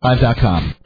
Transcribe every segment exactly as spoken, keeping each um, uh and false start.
live dot com.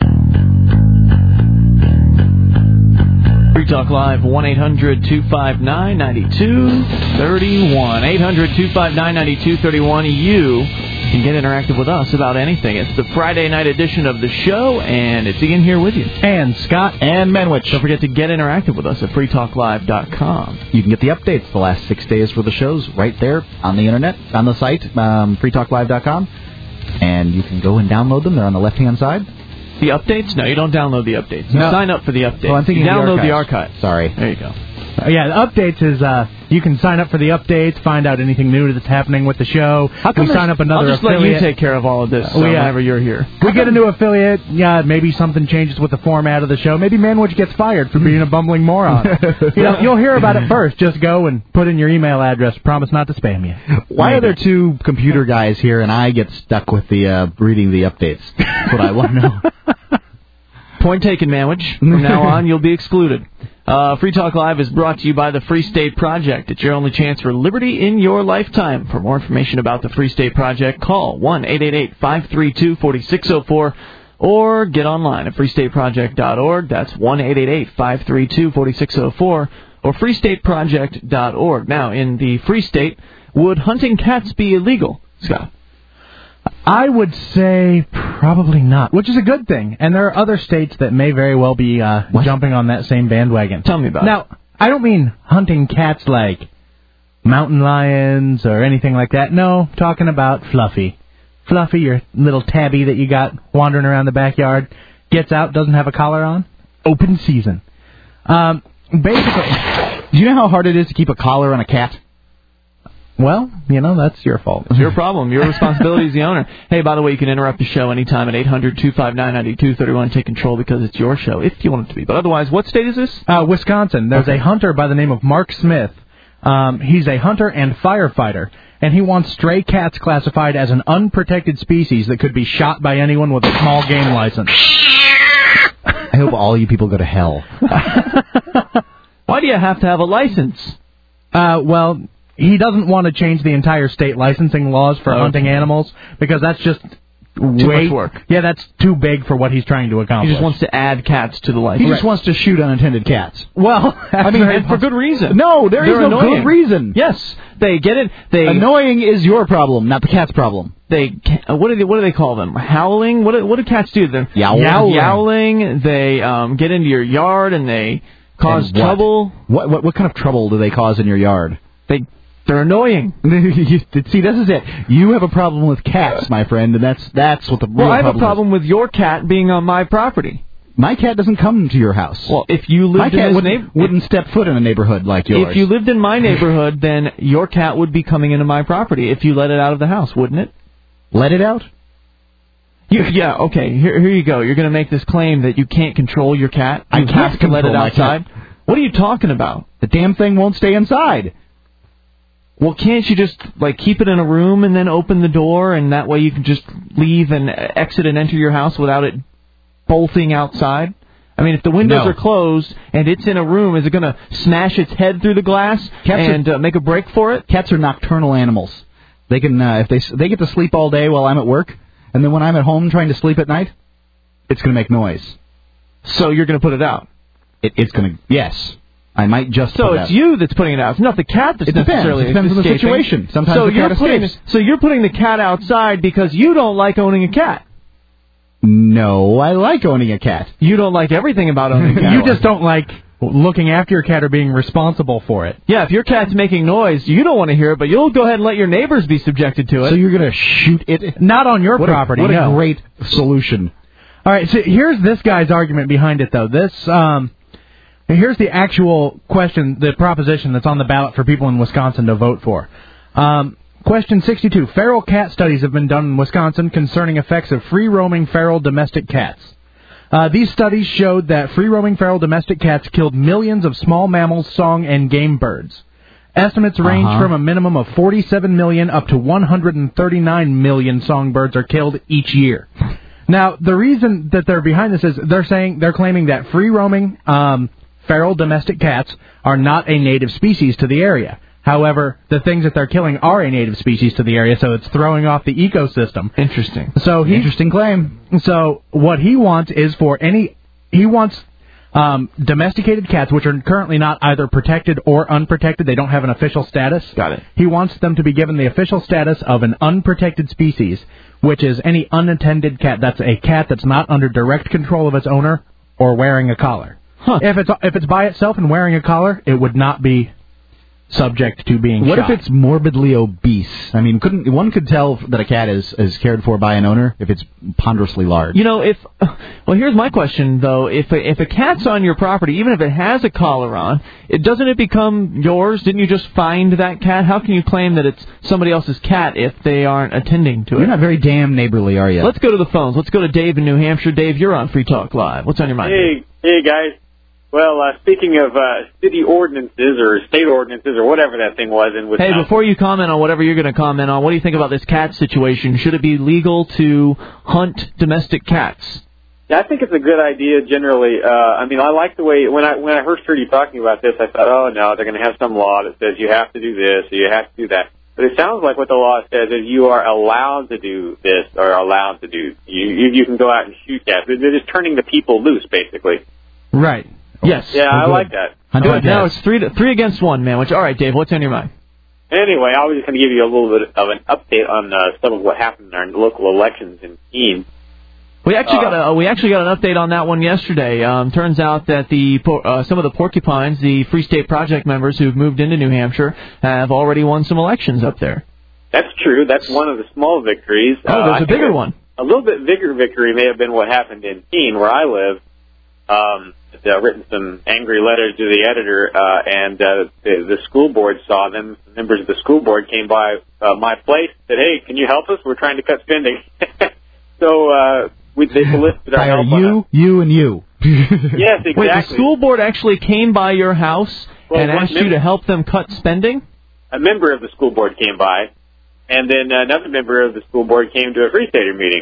Free Talk Live, one eight hundred two five nine nine two three one. eight hundred two five nine nine two three one. You can get interactive with us about anything. It's the Friday night edition of the show, and it's Ian here with you. And Scott. And Menwich. Don't forget to get interactive with us at free talk live dot com. You can get the updates the last six days for the shows right there on the internet, on the site, um, free talk live dot com. And you can go and download them. They're on the left-hand side. The updates? No, you don't download the updates. You no. sign up for the updates. Well, I'm thinking you download the the archives. archive. Sorry. There you go. Uh, yeah, the updates is uh, you can sign up for the updates, find out anything new that's happening with the show. How come we sign up another I'll just affiliate. let you take care of all of this so we, uh, whenever you're here. We get a new affiliate. Yeah, maybe something changes with the format of the show. Maybe Manwich gets fired for being a bumbling moron. you know, you'll hear about it first. Just go and put in your email address. Promise not to spam you. Why maybe. are there two computer guys here and I get stuck with the uh, reading the updates? That's what I want to know. Point taken, Manwich. From now on, you'll be excluded. Uh, Free Talk Live is brought to you by the Free State Project. It's your only chance for liberty in your lifetime. For more information about the Free State Project, call one eight eight eight five three two four six zero four or get online at free state project dot org. That's one eight eight eight five three two four six zero four or free state project dot org. Now, in the Free State, would hunting cats be illegal, Scott? I would say probably not, which is a good thing. And there are other states that may very well be uh, jumping on that same bandwagon. Tell me about now, it. Now, I don't mean hunting cats like mountain lions or anything like that. No, talking about Fluffy. Fluffy, your little tabby that you got wandering around the backyard, gets out, doesn't have a collar on, open season. Um, basically, do you know how hard it is to keep a collar on a cat? Well, you know, that's your fault. It's your problem. Your responsibility as the owner. Hey, by the way, you can interrupt the show anytime at eight hundred two five nine nine two three one. Take control because it's your show, if you want it to be. But otherwise, what state is this? Uh, Wisconsin. There's okay. a hunter by the name of Mark Smith. Um, he's a hunter and firefighter, and he wants stray cats classified as an unprotected species that could be shot by anyone with a small game license. I hope all you people go to hell. Why do you have to have a license? Uh, well... He doesn't want to change the entire state licensing laws for okay. hunting animals because that's just too way, much work. Yeah, that's too big for what he's trying to accomplish. He just wants to add cats to the license. He just right. wants to shoot unattended cats. Well, I mean, and for good reason. No, there They're is no annoying. good reason. Yes, they get it. They annoying is your problem, not the cat's problem. They what do they what do they call them? Howling? What do, what do cats do? They're yowling. Yowling. Yowling. They um, get into your yard and they cause and what? trouble. What, what what kind of trouble do they cause in your yard? They. They're annoying. See, this is it. You have a problem with cats, my friend, and that's that's what the real well, I have problem a problem is. with your cat being on my property. My cat doesn't come to your house. Well, if you lived my in cat this wouldn't, neighborhood, wouldn't step foot in a neighborhood like yours. If you lived in my neighborhood, then your cat would be coming into my property if you let it out of the house, wouldn't it? Let it out? You, yeah, okay. Here, here you go. You're going to make this claim that you can't control your cat. You I can't have to let it outside. Cat. What are you talking about? The damn thing won't stay inside. Well, can't you just, like, keep it in a room and then open the door, and that way you can just leave and exit and enter your house without it bolting outside? I mean, if the windows no. are closed and it's in a room, is it going to smash its head through the glass cats and are, uh, make a break for it? Cats are nocturnal animals. They can, uh, if they they get to sleep all day while I'm at work, and then when I'm at home trying to sleep at night, it's going to make noise. So you're going to put it out? It, it's going to, yes. I might just So put it's it you that's putting it out. It's not the cat that's it depends. necessarily It depends escaping. on the situation. Sometimes so the cat you're putting, escapes. So you're putting the cat outside because you don't like owning a cat. No, I like owning a cat. You don't like everything about owning a cat. You just don't like looking after your cat or being responsible for it. Yeah, if your cat's making noise, you don't want to hear it, but you'll go ahead and let your neighbors be subjected to it. So you're going to shoot it? Not on your what property, a, What no. a great solution. All right, so here's this guy's argument behind it, though. This, um... Here's the actual question, the proposition that's on the ballot for people in Wisconsin to vote for. Um, question sixty-two. Feral cat studies have been done in Wisconsin concerning effects of free-roaming feral domestic cats. Uh, these studies showed that free-roaming feral domestic cats killed millions of small mammals, song, and game birds. Estimates range uh-huh. from a minimum of forty-seven million up to one hundred thirty-nine million songbirds are killed each year. Now, the reason that they're behind this is they're saying they're claiming that free-roaming um, feral domestic cats are not a native species to the area. However, the things that they're killing are a native species to the area, so it's throwing off the ecosystem. Interesting. So he, Interesting claim. So what he wants is for any... He wants um, domesticated cats, which are currently not either protected or unprotected. They don't have an official status. Got it. He wants them to be given the official status of an unprotected species, which is any unattended cat. That's a cat that's not under direct control of its owner or wearing a collar. Huh. If it's if it's by itself and wearing a collar, it would not be subject to being What shot. if it's morbidly obese? I mean, couldn't one could tell that a cat is, is cared for by an owner if it's ponderously large? You know, if well, here's my question though: if a, if a cat's on your property, even if it has a collar on, it doesn't it become yours? Didn't you just find that cat? How can you claim that it's somebody else's cat if they aren't attending to it? You're not very damn neighborly, are you? Let's go to the phones. Let's go to Dave in New Hampshire. Dave, you're on Free Talk Live. What's on your mind? Hey, hey guys. Well, uh, speaking of uh, city ordinances or state ordinances or whatever that thing was in Wisconsin. Hey, before you comment on whatever you're going to comment on, what do you think about this cat situation? Should it be legal to hunt domestic cats? Yeah, I think it's a good idea generally. Uh, I mean, I like the way, when I when I first heard you talking about this, I thought, oh, no, they're going to have some law that says you have to do this or you have to do that. But it sounds like what the law says is you are allowed to do this or allowed to do. You you, you can go out and shoot cats. They're just turning the people loose, basically. Right. Yes. Yeah, I like that. Good. Now it's three to, three against one, man. Which, all right, Dave, what's on your mind? Anyway, I was just going to give you a little bit of an update on uh, some of what happened in our local elections in Keene. We actually Uh, got a we actually got an update on that one yesterday. Um, turns out that the uh, some of the Porcupines, the Free State Project members who've moved into New Hampshire, have already won some elections up there. That's true. That's one of the small victories. Oh, there's uh, a bigger one. A little bit bigger victory may have been what happened in Keene, where I live. Um, uh, written some angry letters to the editor, uh, and uh, the, the school board saw them. Members of the school board came by uh, my place, said, "Hey, can you help us? We're trying to cut spending." so uh, we they solicited our Fire help. you, on you, and you. yes, exactly. Wait, the school board actually came by your house Well, and one asked you member- to help them cut spending? A member of the school board came by, and then another member of the school board came to a Free Stater meeting.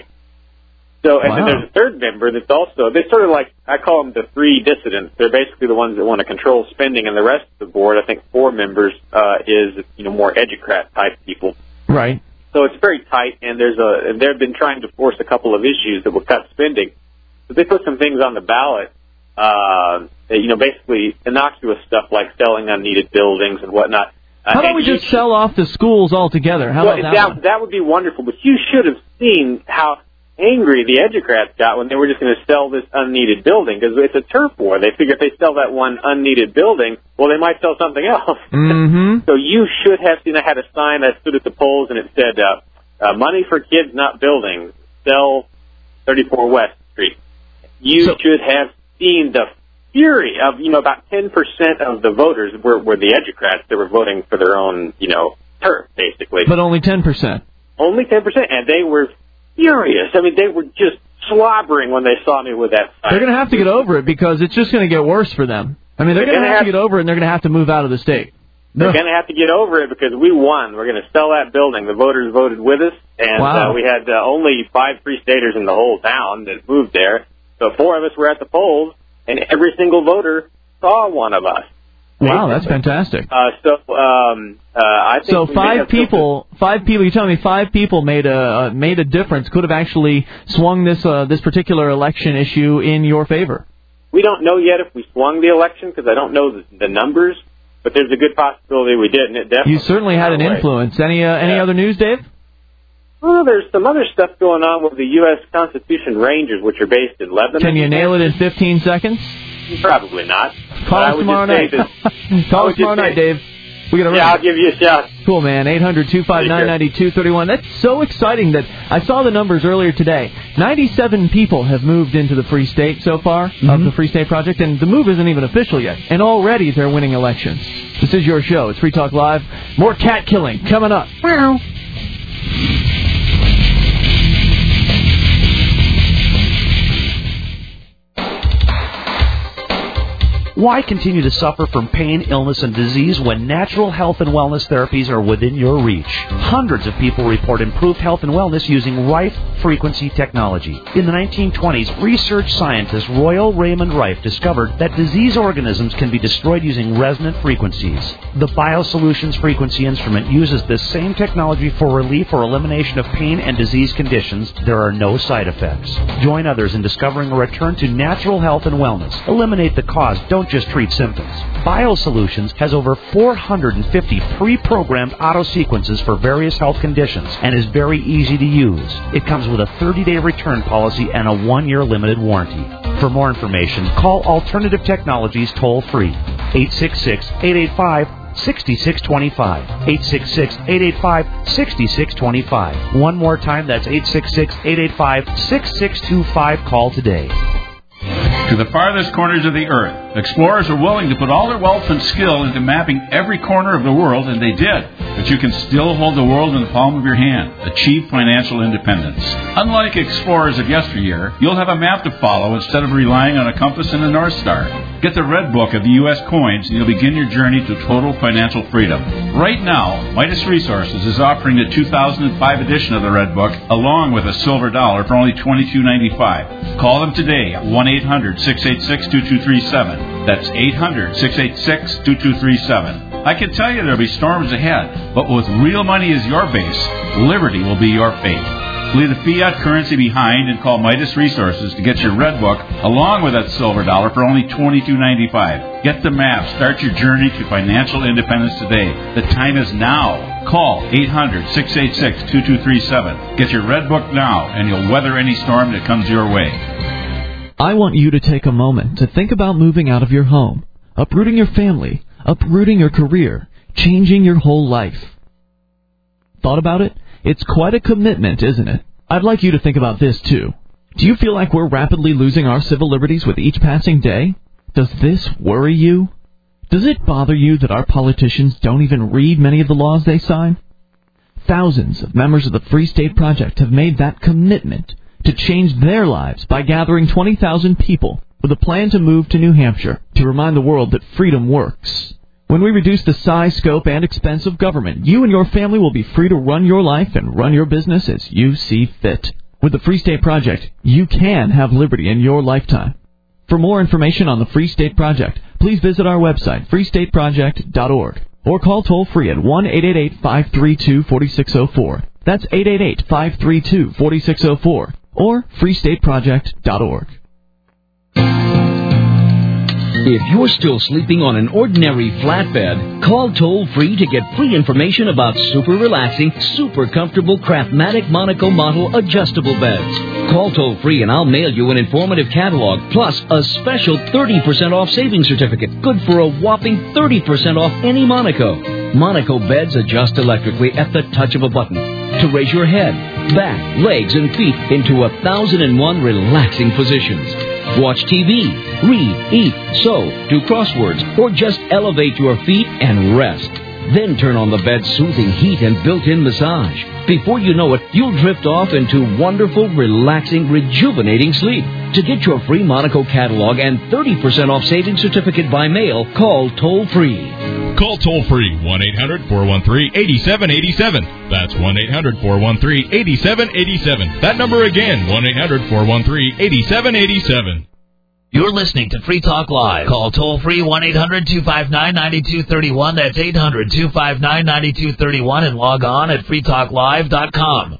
So, and Wow. then there's a third member that's also, they're sort of like, I call them the three dissidents. They're basically the ones that want to control spending, and the rest of the board, I think four members, uh, is, you know, more educrat type people. Right. So it's very tight, and there's a, and they've been trying to force a couple of issues that will cut spending. So they put some things on the ballot, uh, that, you know, basically innocuous stuff like selling unneeded buildings and whatnot. Uh, How about and we you just sell off the schools altogether? How well, about that, that, one? that would be wonderful, but you should have seen how angry the educrats got when they were just going to sell this unneeded building, because it's a turf war. They figure if they sell that one unneeded building, well, they might sell something else. Mm-hmm. So you should have seen, I had a sign that stood at the polls, and it said, uh, uh, money for kids, not buildings. Sell thirty-four West Street. You So- should have seen the fury of, you know, about ten percent of the voters were, were the educrats that were voting for their own, you know, turf, basically. But only ten percent. Only ten percent, and they were furious. I mean, they were just slobbering when they saw me with that sign. They're going to have to get over it because it's just going to get worse for them. I mean, they're, They're going to gonna have to have- get over it, and they're going to have to move out of the state. They're going to have to get over it because we won. We're going to sell that building. The voters voted with us, and Wow. uh, we had uh, only five Free Staters in the whole town that moved there. So four of us were at the polls, and every single voter saw one of us. Wow, that's fantastic. Uh, so um, uh, I think So we may five have people, five people. You're telling me five people made a uh, made a difference. Could have actually swung this uh, this particular election issue in your favor. We don't know yet if we swung the election because I don't know the, the numbers, but there's a good possibility we did, and it definitely. You certainly had an went our way. influence. Any uh, any Yeah. other news, Dave? Well, there's some other stuff going on with the U S Constitution Rangers, which are based in Lebanon. Can you nail it in fifteen seconds? Probably not. Call But I us would tomorrow just say night. that- Call I us would tomorrow just night, say- Dave. We got a Yeah, I'll give you a shot. Cool, man. eight hundred two five nine nine two three one. That's so exciting that I saw the numbers earlier today. ninety-seven people have moved into the Free State so far Mm-hmm. of the Free State Project, and the move isn't even official yet. And already they're winning elections. This is your show. It's Free Talk Live. More cat killing coming up. Meow. Why continue to suffer from pain, illness, and disease when natural health and wellness therapies are within your reach? Hundreds of people report improved health and wellness using Rife frequency technology. In the nineteen twenties, research scientist Royal Raymond Rife discovered that disease organisms can be destroyed using resonant frequencies. The BioSolutions frequency instrument uses this same technology for relief or elimination of pain and disease conditions. There are no side effects. Join others in discovering a return to natural health and wellness. Eliminate the cause, don't just treat symptoms. BioSolutions has over four hundred fifty pre-programmed auto sequences for various health conditions and is very easy to use. It comes with a thirty-day return policy and a one-year limited warranty. For more information, call Alternative Technologies toll-free, eight six six, eight eight five, six six two five, eight six six, eight eight five, six six two five. One more time, that's eight six six, eight eight five, six six two five. Call today. To the farthest corners of the earth, explorers are willing to put all their wealth and skill into mapping every corner of the world, and they did. But you can still hold the world in the palm of your hand. Achieve financial independence. Unlike explorers of yesteryear, you'll have a map to follow instead of relying on a compass and a North Star. Get the Red Book of the U S coins, and you'll begin your journey to total financial freedom. Right now, Midas Resources is offering the two thousand five edition of the Red Book, along with a silver dollar, for only twenty-two ninety-five. Call them today at one eight hundred, six eight six, two two three seven. That's eight hundred, six eight six, two two three seven. I can tell you there'll be storms ahead, but with real money as your base, liberty will be your fate. Leave the fiat currency behind and call Midas Resources to get your Red Book along with that silver dollar for only twenty-two ninety-five. Get the map. Start your journey to financial independence today. The time is now. Call eight hundred, six eight six, two two three seven. Get your Red Book now, and you'll weather any storm that comes your way. I want you to take a moment to think about moving out of your home, uprooting your family, uprooting your career, changing your whole life. Thought about it? It's quite a commitment, isn't it? I'd like you to think about this, too. Do you feel like we're rapidly losing our civil liberties with each passing day? Does this worry you? Does it bother you that our politicians don't even read many of the laws they sign? Thousands of members of the Free State Project have made that commitment to change their lives by gathering twenty thousand people with a plan to move to New Hampshire to remind the world that freedom works. When we reduce the size, scope, and expense of government, you and your family will be free to run your life and run your business as you see fit. With the Free State Project, you can have liberty in your lifetime. For more information on the Free State Project, please visit our website, free state project dot org, or call toll-free at one eight eight eight, five three two, four six zero four. That's eight eight eight, five three two, four six zero four, or free state project dot org. If you're still sleeping on an ordinary flatbed, call toll-free to get free information about super relaxing, super comfortable Craftmatic Monaco model adjustable beds. Call toll-free and I'll mail you an informative catalog, plus a special thirty percent off savings certificate, good for a whopping thirty percent off any Monaco. Monaco beds adjust electrically at the touch of a button to raise your head, back, legs, and feet into a thousand and one relaxing positions. Watch T V, read, eat, sew, do crosswords, or just elevate your feet and rest. Then turn on the bed's soothing heat and built-in massage. Before you know it, you'll drift off into wonderful, relaxing, rejuvenating sleep. To get your free Monaco catalog and thirty percent off savings certificate by mail, call toll-free. Call toll-free, one eight hundred, four one three, eight seven eight seven. That's one eight hundred, four one three, eight seven eight seven. That number again, one eight hundred, four one three, eight seven eight seven. You're listening to Free Talk Live. Call toll-free one eight hundred, two five nine, nine two three one. That's eight hundred, two five nine, nine two three one, and log on at free talk live dot com.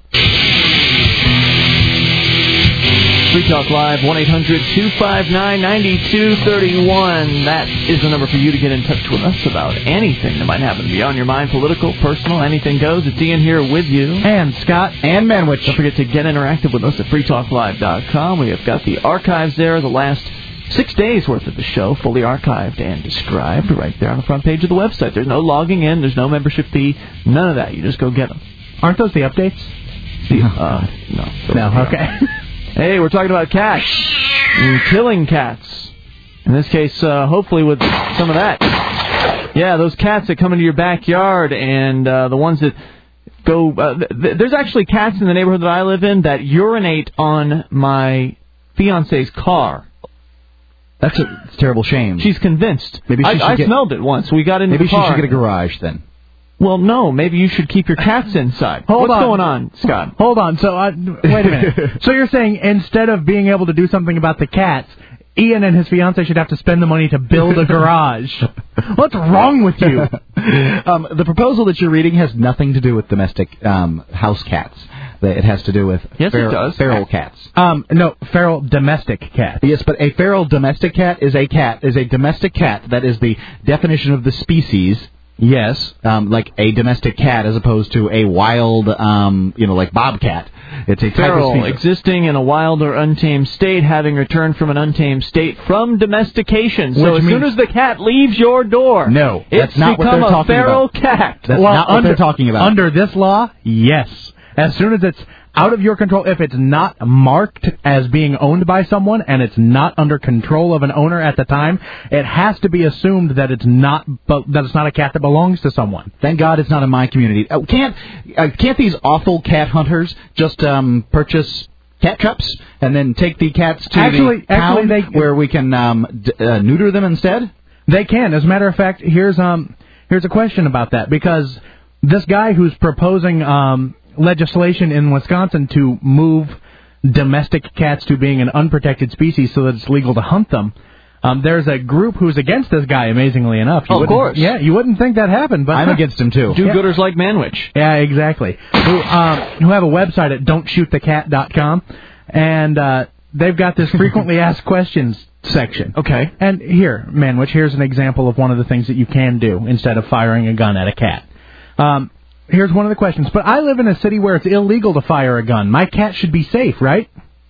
Free Talk Live, one eight hundred, two five nine, nine two three one. That is the number for you to get in touch with us about anything that might happen to be on your mind, political, personal, anything goes. It's Ian here with you. And Scott and Manwich. Don't forget to get interactive with us at free talk live dot com. We have got the archives there, the last six days worth of the show, fully archived and described right there on the front page of the website. There's no logging in, there's no membership fee, none of that. You just go get them. Aren't those the updates? The, uh, no. No, okay. Hey, we're talking about cats. And killing cats. In this case, uh, hopefully with some of that. Yeah, those cats that come into your backyard and uh, the ones that go... Uh, th- there's actually cats in the neighborhood that I live in that urinate on my fiance's car. That's a, it's a terrible shame. She's convinced. Maybe she I, should I get, smelled it once. We got into maybe the car. Maybe she should get a garage then. Well, no. Maybe you should keep your cats inside. Hold What's on. going on, Scott? Hold on. So, uh, wait a minute. So you're saying instead of being able to do something about the cats, Ian and his fiancée should have to spend the money to build a garage. What's wrong with you? Um, the proposal that you're reading has nothing to do with domestic um, house cats. It has to do with yes, fer- it does. feral cats. Um, no, feral domestic cat. Yes, but a feral domestic cat is a cat is a domestic cat. That is the definition of the species. Yes, um, like a domestic cat as opposed to a wild, um, you know, like bobcat. It's a type feral, of species. existing in a wild or untamed state, having returned from an untamed state from domestication. So Which as soon means- as the cat leaves your door, No, it's that's not what become they're a talking feral about. cat. That's well, not what under, they're talking about. Under this law, yes. As soon as it's out of your control, if it's not marked as being owned by someone and it's not under control of an owner at the time, it has to be assumed that it's not that it's not a cat that belongs to someone. Thank God it's not in my community. Uh, can't uh, can't these awful cat hunters just um, purchase cat traps and then take the cats to Actually- the town actually they- where we can um, d- uh, neuter them instead? They can. As a matter of fact, here's um here's a question about that, because this guy who's proposing um, legislation in Wisconsin to move domestic cats to being an unprotected species so that it's legal to hunt them, um, there's a group who's against this guy, amazingly enough. You Oh, of wouldn't- course. Yeah, you wouldn't think that happened, but I'm against him, too. Do-gooders like Manwich. Yeah, exactly. Who, um, who have a website at don't shoot the cat dot com, and uh, they've got this frequently asked questions section. Okay. And here, Manwich, here's an example of one of the things that you can do instead of firing a gun at a cat. Um, here's one of the questions. But I live in a city where it's illegal to fire a gun. My cat should be safe, right?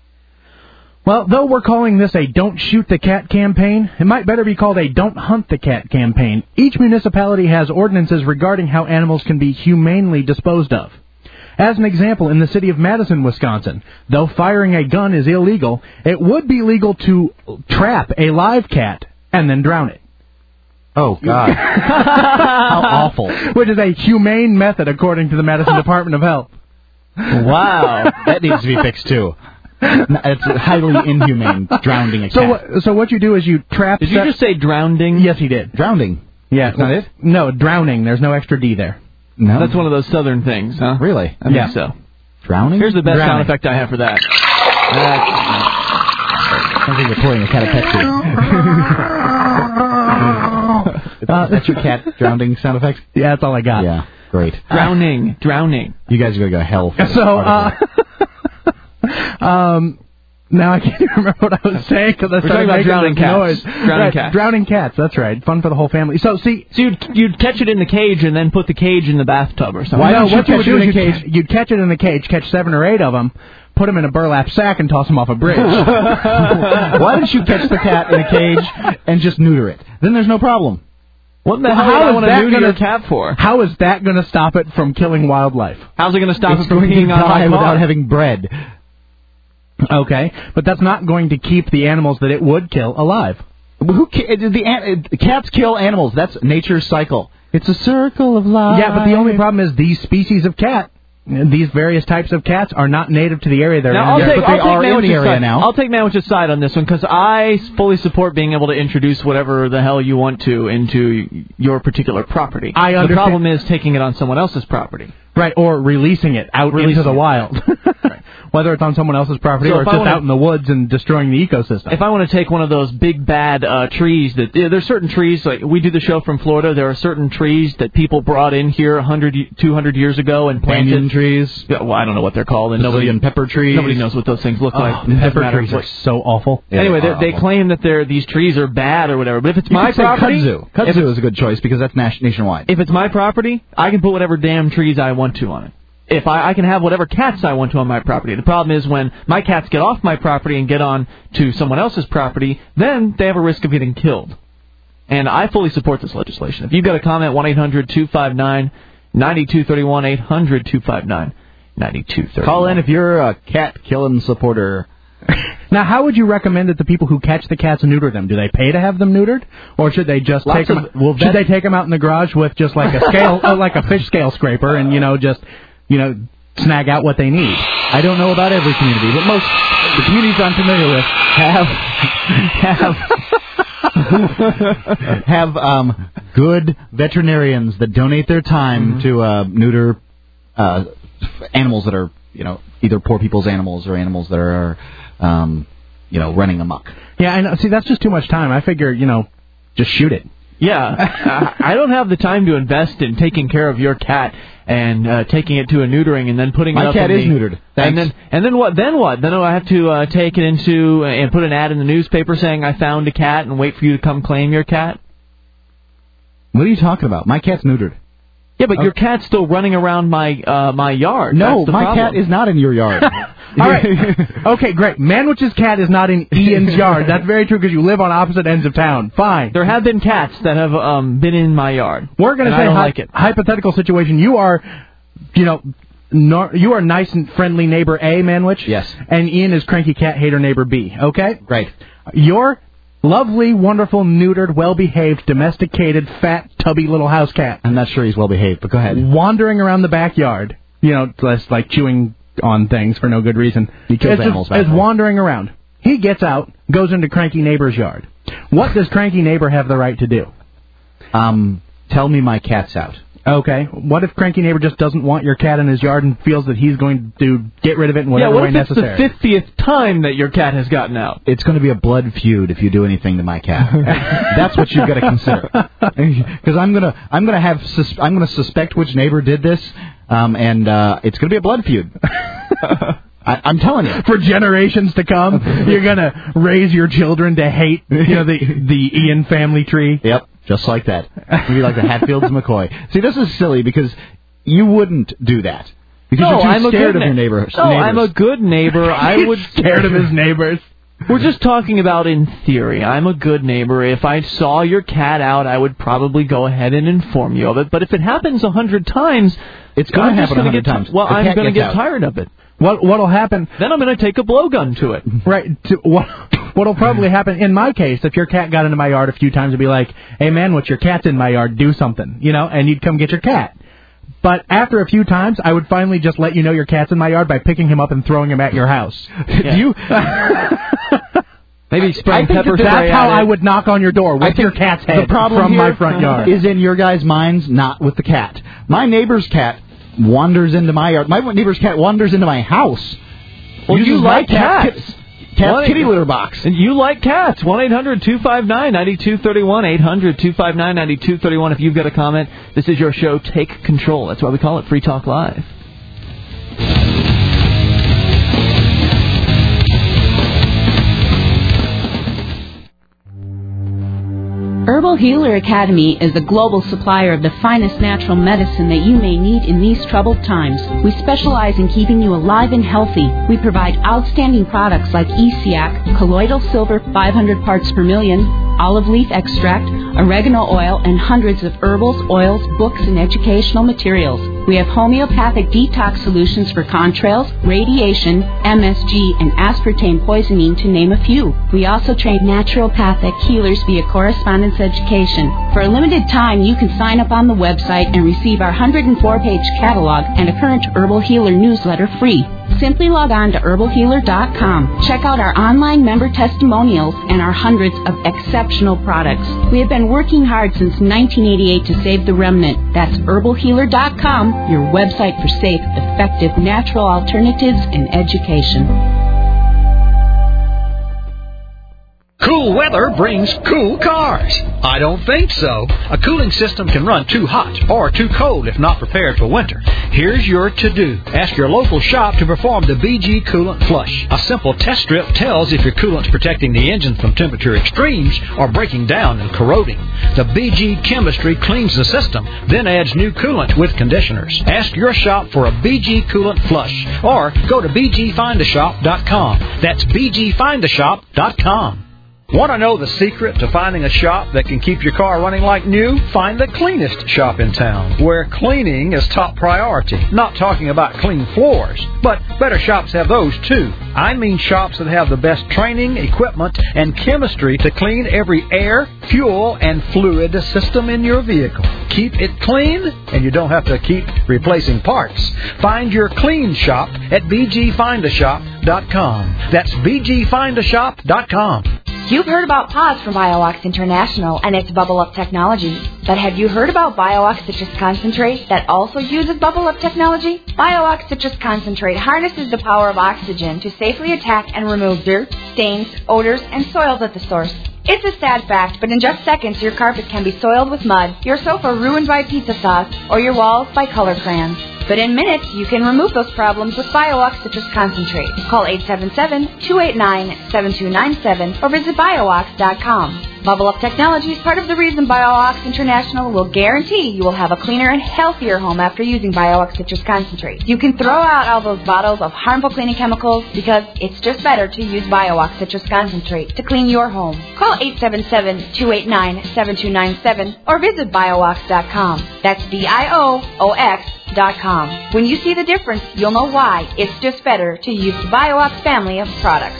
Well, though we're calling this a Don't Shoot the Cat campaign, it might better be called a Don't Hunt the Cat campaign. Each municipality has ordinances regarding how animals can be humanely disposed of. As an example, in the city of Madison, Wisconsin, though firing a gun is illegal, it would be legal to trap a live cat and then drown it. Oh, God. How awful. Which is a humane method, according to the Madison Department of Health. Wow. That needs to be fixed, too. It's highly inhumane, drowning a cat. So, what, so what you do is you trap... Did you just say drowning? Yes, he did. Drowning. Yeah. That's not it? No, drowning. There's no extra D there. No. That's one of those southern things, huh? Really? I Yeah. think so. Drowning? Here's the best Drowning. sound effect I have for that. That's... I think you're pouring a cat a Pepsi. uh, that's your cat drowning sound effect? Yeah, that's all I got. Yeah, great. Drowning. Drowning. You guys are going to go to hell. For So, uh, um, now I can't even remember what I was saying because I We're started talking about making drowning this cats. noise. Drowning Right, cats. Drowning cats. That's right. Fun for the whole family. So, see, So you'd, you'd catch it in the cage and then put the cage in the bathtub or something. Why don't no, you what you catch would it do in is a you'd, cage? you'd catch it in a cage, catch seven or eight of them, put them in a burlap sack, and toss them off a bridge. Why don't you catch the cat in a cage and just neuter it? Then there's no problem. What the Well, hell how do I is want to that do to gonna- your cat for? How is that going to stop it from killing wildlife? How's it going to stop It's it from going to peeing on my die car? without having bread. Okay, but that's not going to keep the animals that it would kill alive. Who ca- the, an- the cats kill animals? That's nature's cycle. It's a circle of life. Yeah, but the only problem is these species of cat, these various types of cats, are not native to the area they're Now, I'll in. take, but they I'll are take in the Manwich's area side. now. I'll take Manwich's side on this one because I fully support being able to introduce whatever the hell you want to into your particular property. I The understand. problem is taking it on someone else's property. Right, or releasing it out Releasing into the it. wild. Whether it's on someone else's property So or if it's I just wanna- out in the woods and destroying the ecosystem. If I want to take one of those big bad uh, trees that yeah, there's certain trees like we do the show from Florida. There are certain trees that people brought in here one hundred, two hundred years ago and planted. Banyan trees. Yeah, well, I don't know what they're called, and nobody Brazilian pepper trees. nobody knows what those things look Oh, like. It doesn't pepper matter trees what- are so awful. Yeah, anyway, they they, are they awful. claim that they're, these trees are bad or whatever. But if it's You my could say property, kudzu. if Kudzu is a good choice because that's nas- nationwide. if it's my property, I can put whatever damn trees I want to on it. If I, I can have whatever cats I want to on my property. The problem is when my cats get off my property and get on to someone else's property, then they have a risk of getting killed. And I fully support this legislation. If you've got a comment, one eight hundred two five nine nine two three one, eight hundred two five nine nine two three one. Call in if you're a cat-killing supporter. Now, how would you recommend that the people who catch the cats neuter them? Do they pay to have them neutered, or should they just Lots take them? of- well, should that- they take them out in the garage with just like a scale, uh, like a fish scale scraper, and you know just you know snag out what they need? I don't know about every community, but most the communities I'm familiar with have have have um good veterinarians that donate their time Mm-hmm. to uh, neuter uh, animals that are, you know, either poor people's animals or animals that are, um, you know, running amok. Yeah, I know. See, that's just too much time. I figure, you know, just shoot it. Yeah, I I don't have the time to invest in taking care of your cat and uh, taking it to a neutering and then putting My it up cat in is the, neutered. Thanks. And then and then what? Then what? Then I have to uh, take it into uh, and put an ad in the newspaper saying I found a cat and wait for you to come claim your cat. What are you talking about? My cat's neutered. Yeah, but your cat's still running around my uh, my yard. No, That's the my problem. cat is not in your yard. All right. Okay, great. Manwich's cat is not in Ian's yard. That's very true because you live on opposite ends of town. Fine. There have been cats that have um, been in my yard. We're going to and say I don't hy- like it. hypothetical situation. You are, you know, no, you are nice and friendly neighbor A, Manwich. Yes. And Ian is cranky cat hater neighbor B. Okay. Right. Your lovely, wonderful, neutered, well-behaved, domesticated, fat, tubby little house cat. I'm not sure he's well behaved, but go ahead. Wandering around the backyard, you know, just like chewing on things for no good reason. He kills It's just- animals back Is there. wandering around. He gets out, goes into cranky neighbor's yard. What does cranky neighbor have the right to do? Um, tell me my cat's out. Okay. What if cranky neighbor just doesn't want your cat in his yard and feels that he's going to get rid of it in whatever yeah, what way if necessary? it's the fiftieth time that your cat has gotten out? It's going to be a blood feud if you do anything to my cat. That's what you've got to consider. Because I'm gonna, I'm gonna have, sus- I'm gonna suspect which neighbor did this, um, and uh, it's going to be a blood feud. I, I'm telling you. For generations to come, you're gonna raise your children to hate, you know, the the Ian family tree. Yep, just like that. Maybe like the Hatfields and McCoy. See, this is silly because you wouldn't do that. Because no, you're too I'm a scared good of your na- neighbor. No, neighbors. I'm a good neighbor. I He's would scared of his neighbors. We're just talking about in theory. I'm a good neighbor. If I saw your cat out, I would probably go ahead and inform you of it. But if it happens a hundred times, it's going to I'm just happen a gonna hundred get times. Well, The I'm cat going to gets get out. tired of it. What what'll happen? Then I'm going to take a blowgun to it. Right. To, what what'll probably happen in my case, if your cat got into my yard a few times, it'd be like, "Hey man, what's your cat's in my yard? Do something," you know, and you'd come get your cat. But after a few times, I would finally just let you know your cat's in my yard by picking him up and throwing him at your house. Yeah. Do you? Maybe spraying I think pepper that spray that's how at I it. would knock on your door I with your think cat's head the problem from here my front yard. is in your guys' minds, not with the cat. My neighbor's cat wanders into my yard. My neighbor's cat wanders into my house. Well, uses you my like cat cats. kit- Cat's One- kitty litter box. And you like cats. one eight hundred two five nine nine two three one. eight hundred two five nine nine two three one. If you've got a comment, this is your show. Take control. That's why we call it Free Talk Live. Herbal Healer Academy is a global supplier of the finest natural medicine that you may need in these troubled times. We specialize in keeping you alive and healthy. We provide outstanding products like E C A C, colloidal silver five hundred parts per million, olive leaf extract, oregano oil, and hundreds of herbals, oils, books, and educational materials. We have homeopathic detox solutions for contrails, radiation, M S G, and aspartame poisoning, to name a few. We also train naturopathic healers via correspondence education. For a limited time, you can sign up on the website and receive our one hundred four page catalog and a current Herbal Healer newsletter free. Simply log on to herbal healer dot com. Check out our online member testimonials and our hundreds of exceptional products. We have been working hard since nineteen eighty-eight to save the remnant. That's herbal healer dot com, your website for safe, effective, natural alternatives and education. Cool weather brings cool cars. I don't think so. A cooling system can run too hot or too cold if not prepared for winter. Here's your to-do. Ask your local shop to perform the B G Coolant Flush. A simple test strip tells if your coolant's protecting the engine from temperature extremes or breaking down and corroding. The B G chemistry cleans the system, then adds new coolant with conditioners. Ask your shop for a B G Coolant Flush or go to b g find a shop dot com. That's b g find a shop dot com. Want to know the secret to finding a shop that can keep your car running like new? Find the cleanest shop in town, where cleaning is top priority. Not talking about clean floors, but better shops have those too. I mean shops that have the best training, equipment, and chemistry to clean every air, fuel, and fluid system in your vehicle. Keep it clean, and you don't have to keep replacing parts. Find your clean shop at b g find a shop dot com. That's b g find a shop dot com. You've heard about P A W S from BioOx International and its Bubble Up technology. But have you heard about BioOx Citrus Concentrate that also uses Bubble Up technology? BioOx Citrus Concentrate harnesses the power of oxygen to safely attack and remove dirt, stains, odors, and soils at the source. It's a sad fact, but in just seconds your carpet can be soiled with mud, your sofa ruined by pizza sauce, or your walls by color crayons. But in minutes, you can remove those problems with BioOx Citrus Concentrate. Call eight seven seven, two eight nine, seven two nine seven or visit BioOx dot com. Bubble Up Technology is part of the reason BioOx International will guarantee you will have a cleaner and healthier home after using BioOx Citrus Concentrate. You can throw out all those bottles of harmful cleaning chemicals because it's just better to use BioOx Citrus Concentrate to clean your home. Call eight seven seven, two eight nine, seven two nine seven or visit BioOx dot com. That's B I O O X dot com. When you see the difference, you'll know why it's just better to use the BioOx family of products.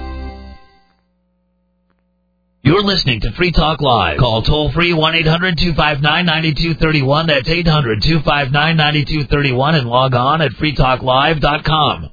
You're listening to Free Talk Live. Call toll-free one eight hundred two five nine nine two three one. That's eight hundred two five nine nine two three one and log on at free talk live dot com.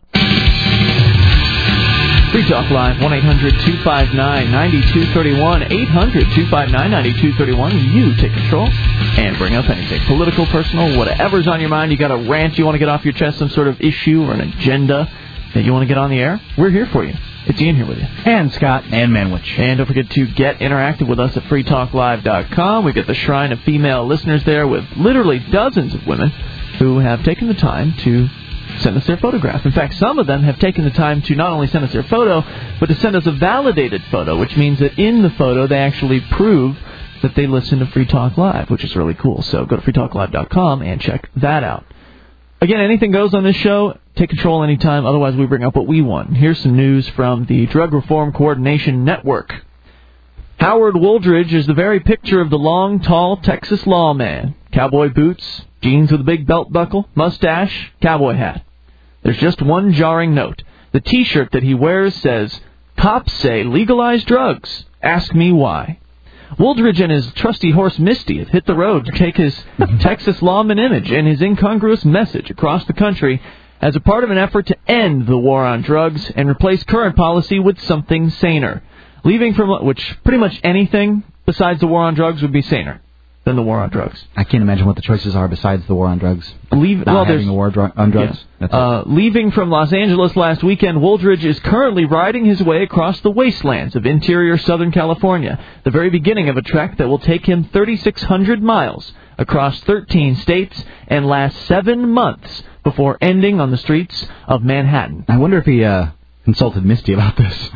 Free Talk Live, one eight hundred two five nine nine two three one, eight hundred two five nine nine two three one. You take control and bring up anything. Political, personal, whatever's on your mind. You got a rant you want to get off your chest, some sort of issue or an agenda that you want to get on the air? We're here for you. It's Ian here with you. And Scott. And Manwich. And don't forget to get interactive with us at free talk live dot com. We've got the shrine of female listeners there with literally dozens of women who have taken the time to send us their photograph. In fact, some of them have taken the time to not only send us their photo, but to send us a validated photo, which means that in the photo they actually prove that they listen to Free Talk Live, which is really cool. So go to free talk live dot com and check that out. Again, anything goes on this show. Take control anytime. Otherwise, we bring up what we want. Here's some news from the Drug Reform Coordination Network. Howard Wooldridge is the very picture of the long, tall Texas lawman. Cowboy boots, jeans with a big belt buckle, mustache, cowboy hat. There's just one jarring note. The T-shirt that he wears says, "Cops say legalize drugs. Ask me why." Wooldridge and his trusty horse Misty have hit the road to take his Texas lawman image and his incongruous message across the country as a part of an effort to end the war on drugs and replace current policy with something saner. Leaving from which pretty much anything besides the war on drugs would be saner than the war on drugs. I can't imagine what the choices are besides the war on drugs. Leave, Not well, having a war dr- on drugs. Yeah. Uh, leaving from Los Angeles last weekend, Wooldridge is currently riding his way across the wastelands of interior Southern California, the very beginning of a trek that will take him thirty-six hundred miles across thirteen states and last seven months before ending on the streets of Manhattan. I wonder if he uh, consulted Misty about this.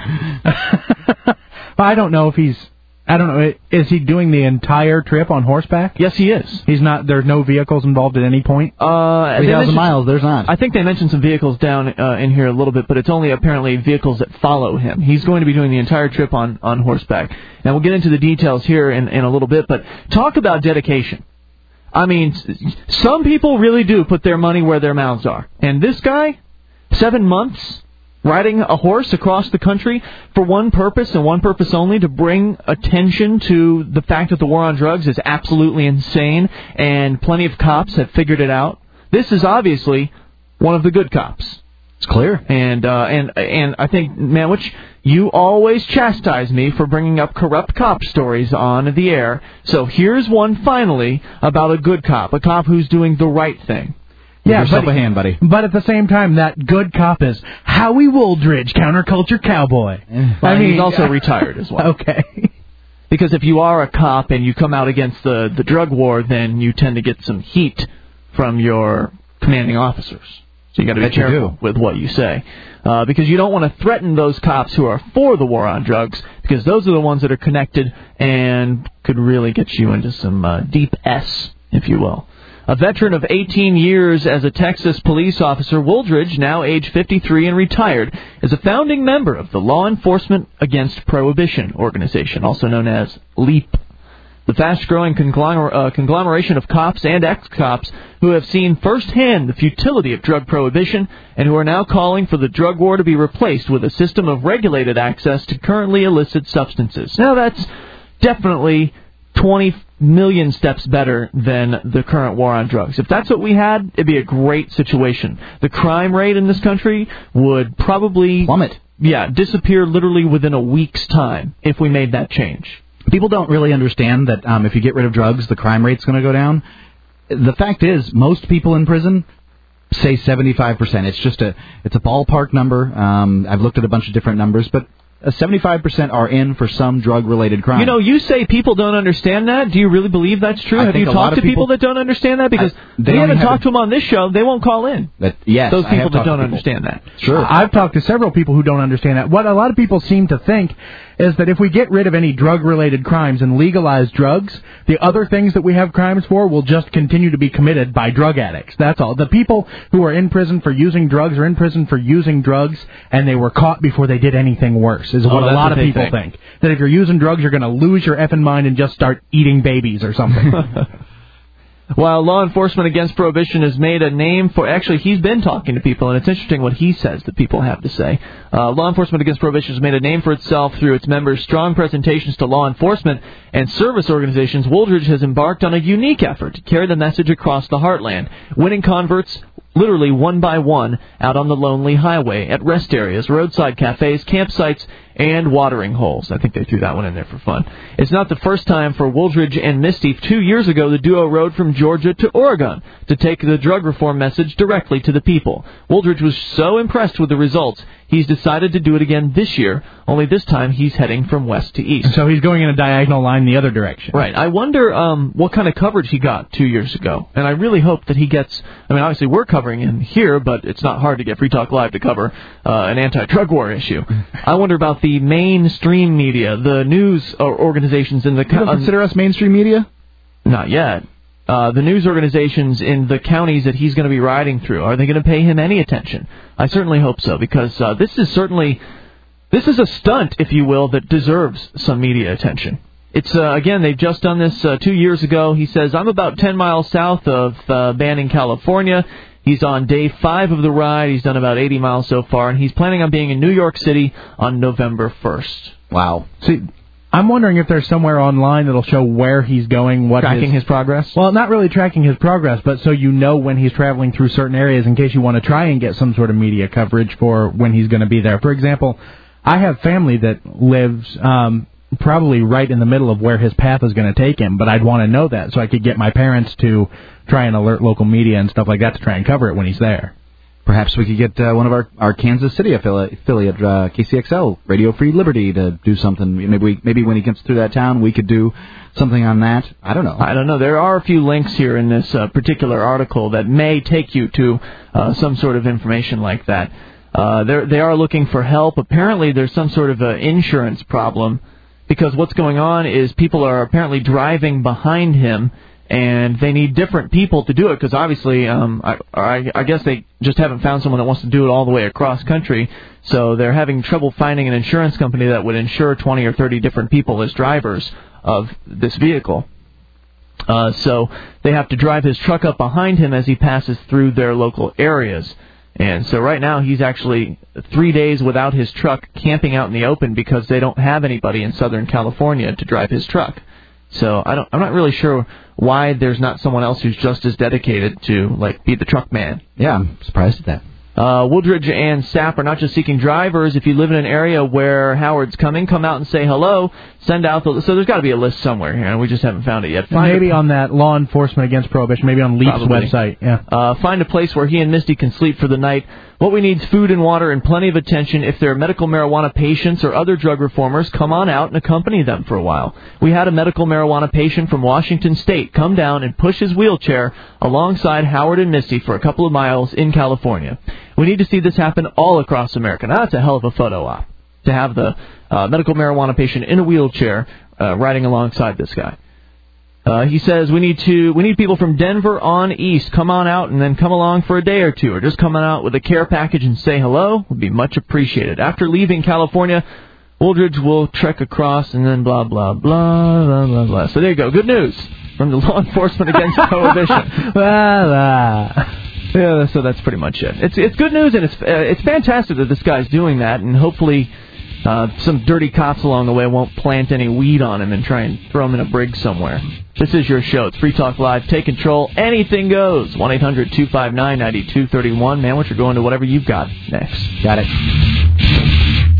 I don't know if he's... I don't know. Is he doing the entire trip on horseback? Yes, he is. He's not. There's no vehicles involved at any point. Uh, three thousand miles. There's not. I think they mentioned some vehicles down uh, in here a little bit, but it's only apparently vehicles that follow him. He's going to be doing the entire trip on on horseback. Now we'll get into the details here in in a little bit, but talk about dedication. I mean, some people really do put their money where their mouths are, and this guy, seven months. Riding a horse across the country for one purpose and one purpose only, to bring attention to the fact that the war on drugs is absolutely insane and plenty of cops have figured it out. This is obviously one of the good cops. It's clear. And uh, and and I think, Manwich, you always chastise me for bringing up corrupt cop stories on the air. So here's one finally about a good cop, a cop who's doing the right thing. Yeah, yourself but, a hand, buddy. But at the same time, that good cop is Howie Wooldridge, counterculture cowboy. Well, I mean, he's also retired as well. Okay. Because if you are a cop and you come out against the, the drug war, then you tend to get some heat from your commanding officers. So you got to be careful with what you say. Uh, because you don't want to threaten those cops who are for the war on drugs, because those are the ones that are connected and could really get you into some uh, deep S, if you will. A veteran of eighteen years as a Texas police officer, Wooldridge, now age fifty-three and retired, is a founding member of the Law Enforcement Against Prohibition organization, also known as LEAP. The fast-growing conglomer- uh, conglomeration of cops and ex-cops who have seen firsthand the futility of drug prohibition and who are now calling for the drug war to be replaced with a system of regulated access to currently illicit substances. Now, that's definitely twenty million steps better than the current war on drugs. If that's what we had, it'd be a great situation. The crime rate in this country would probably plummet. yeah, disappear literally within a week's time if we made that change. People don't really understand that um, if you get rid of drugs, the crime rate's going to go down. The fact is, most people in prison say seventy-five percent. It's just a it's a ballpark number. Um, I've looked at a bunch of different numbers, but uh, seventy-five percent are in for some drug-related crime. You know, you say people don't understand that. Do you really believe that's true? I Have think you a lot talked of to people, people that don't understand that? Because I, they we haven't have talked to them on this show. They won't call in. That, yes, Those I people have that talked to don't people. understand that. Sure. I've talked to several people who don't understand that. What a lot of people seem to think is that if we get rid of any drug-related crimes and legalize drugs, the other things that we have crimes for will just continue to be committed by drug addicts. That's all. The people who are in prison for using drugs are in prison for using drugs, and they were caught before they did anything worse, is Oh, what a that's lot what of they people think. think. That if you're using drugs, you're going to lose your effing mind and just start eating babies or something. While Law Enforcement Against Prohibition has made a name for... Actually, he's been talking to people, and it's interesting what he says that people have to say. Uh, Law Enforcement Against Prohibition has made a name for itself through its members' strong presentations to law enforcement and service organizations. Wooldridge has embarked on a unique effort to carry the message across the heartland, winning converts literally one by one out on the lonely highway, at rest areas, roadside cafes, campsites, and watering holes. I think they threw that one in there for fun. It's not the first time for Wooldridge and Misty. Two years ago, the duo rode from Georgia to Oregon to take the drug reform message directly to the people. Wooldridge was so impressed with the results, he's decided to do it again this year, only this time he's heading from west to east. So he's going in a diagonal line the other direction. Right. I wonder um, what kind of coverage he got two years ago. And I really hope that he gets... I mean, obviously we're covering him here, but it's not hard to get Free Talk Live to cover uh, an anti-drug war issue. I wonder about the mainstream media, the news organizations in the... You don't consider us mainstream media? Not yet. Uh, the news organizations in the counties that he's going to be riding through, are they going to pay him any attention? I certainly hope so, because uh, this is certainly... This is a stunt, if you will, that deserves some media attention. It's, uh, again, they've just done this uh, two years ago. He says, I'm about ten miles south of uh, Banning, California. He's on day five of the ride. He's done about eighty miles so far, and he's planning on being in New York City on November first. Wow. See, I'm wondering if there's somewhere online that'll show where he's going, what Tracking his, his progress? Well, not really tracking his progress, but so you know when he's traveling through certain areas in case you want to try and get some sort of media coverage for when he's going to be there. For example, I have family that lives um, probably right in the middle of where his path is going to take him, but I'd want to know that so I could get my parents to try and alert local media and stuff like that to try and cover it when he's there. Perhaps we could get uh, one of our, our Kansas City affiliate, affiliate uh, K C X L, Radio Free Liberty, to do something. Maybe we, maybe when he gets through that town, we could do something on that. I don't know. I don't know. There are a few links here in this uh, particular article that may take you to uh, some sort of information like that. Uh, they're, they are looking for help. Apparently there's some sort of uh, insurance problem, because what's going on is people are apparently driving behind him, and they need different people to do it, because obviously, um, I, I, I guess they just haven't found someone that wants to do it all the way across country, so they're having trouble finding an insurance company that would insure twenty or thirty different people as drivers of this vehicle. Uh, so they have to drive his truck up behind him as he passes through their local areas. And so right now he's actually three days without his truck, camping out in the open because they don't have anybody in Southern California to drive his truck. So I don't, I'm not really sure why there's not someone else who's just as dedicated to, like, be the truck man. Yeah, I'm surprised at that. Uh, Wooldridge and Sapp are not just seeking drivers. If you live in an area where Howard's coming, come out and say hello. Send out the... So there's got to be a list somewhere here, and we just haven't found it yet. Find maybe a, on that Law Enforcement Against Prohibition, maybe on Leaf's Probably. website. Yeah. Uh, find a place where he and Misty can sleep for the night. What we need is food and water and plenty of attention. If there are medical marijuana patients or other drug reformers, come on out and accompany them for a while. We had a medical marijuana patient from Washington State come down and push his wheelchair alongside Howard and Misty for a couple of miles in California. We need to see this happen all across America. Now, that's a hell of a photo op, to have the uh, medical marijuana patient in a wheelchair uh, riding alongside this guy. Uh, he says we need to we need people from Denver on east. Come on out and then come along for a day or two, or just come on out with a care package and say hello would be much appreciated. After leaving California, Wooldridge will trek across and then blah blah blah blah blah blah. So there you go. Good news from the Law Enforcement Against Prohibition. Blah, blah. Yeah, so that's pretty much it. It's it's good news, and it's uh, it's fantastic that this guy's doing that, and hopefully uh, some dirty cops along the way won't plant any weed on him and try and throw him in a brig somewhere. This is your show. It's Free Talk Live. Take control. Anything goes. one eight hundred two five nine nine two three one. Man, what you're going to whatever you've got next. Got it.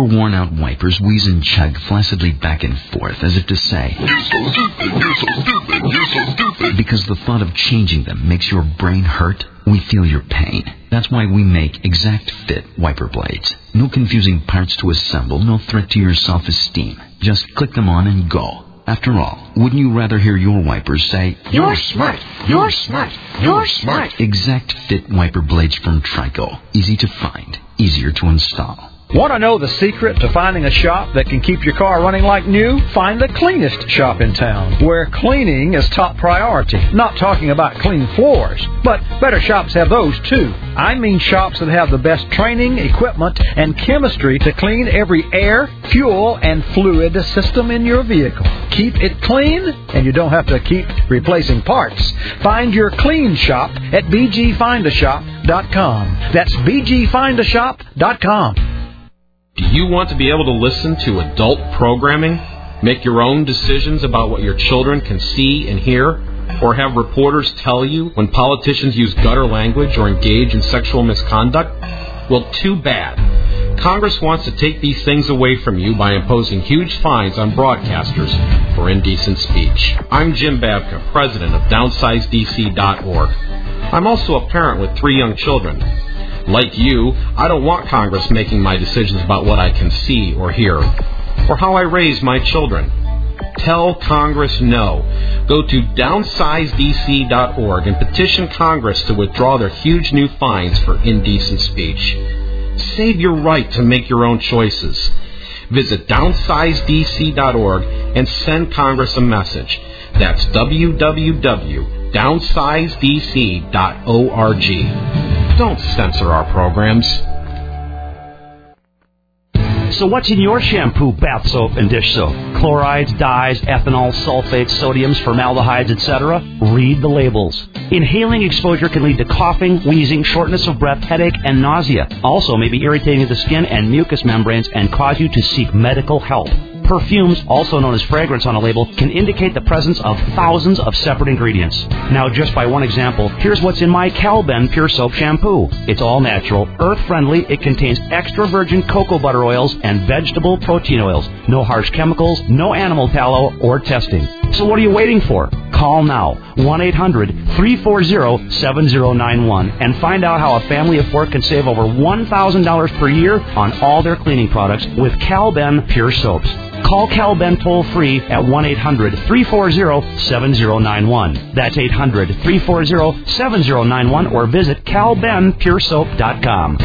worn-out wipers wheeze and chug flaccidly back and forth as if to say, "You're so stupid, you're so stupid, you're so stupid." Because the thought of changing them makes your brain hurt, we feel your pain. That's why we make Exact Fit wiper blades. No confusing parts to assemble, no threat to your self-esteem. Just click them on and go. After all, wouldn't you rather hear your wipers say, "You're smart, you're smart, you're smart"? Exact Fit wiper blades from Trico. Easy to find, easier to install. Want to know the secret to finding a shop that can keep your car running like new? Find the cleanest shop in town, where cleaning is top priority. Not talking about clean floors, but better shops have those too. I mean shops that have the best training, equipment, and chemistry to clean every air, fuel, and fluid system in your vehicle. Keep it clean, and you don't have to keep replacing parts. Find your clean shop at b g find a shop dot com. That's b g find a shop dot com. Do you want to be able to listen to adult programming, make your own decisions about what your children can see and hear, or have reporters tell you when politicians use gutter language or engage in sexual misconduct? Well, too bad. Congress wants to take these things away from you by imposing huge fines on broadcasters for indecent speech. I'm Jim Babka, president of downsize d c dot org. I'm also a parent with three young children. Like you, I don't want Congress making my decisions about what I can see or hear, or how I raise my children. Tell Congress no. Go to downsize d c dot org and petition Congress to withdraw their huge new fines for indecent speech. Save your right to make your own choices. Visit downsize d c dot org and send Congress a message. That's w w w dot downsize d c dot org. Don't censor our programs. So what's in your shampoo, bath soap, and dish soap? Chlorides, dyes, ethanol, sulfates, sodiums, formaldehydes, et cetera? Read the labels. Inhaling exposure can lead to coughing, wheezing, shortness of breath, headache, and nausea. Also may be irritating to the skin and mucous membranes and cause you to seek medical help. Perfumes, also known as fragrance on a label, can indicate the presence of thousands of separate ingredients. Now, just by one example, here's what's in my Calben Pure Soap Shampoo. It's all natural, earth-friendly, it contains extra virgin cocoa butter oils and vegetable protein oils. No harsh chemicals, no animal tallow, or testing. So what are you waiting for? Call now, one eight hundred three four zero seven zero nine one, and find out how a family of four can save over one thousand dollars per year on all their cleaning products with Calben Pure Soaps. Call Calben toll-free at one eight hundred three four zero seven zero nine one. That's eight hundred three four zero seven zero nine one, or visit cal ben pure soap dot com.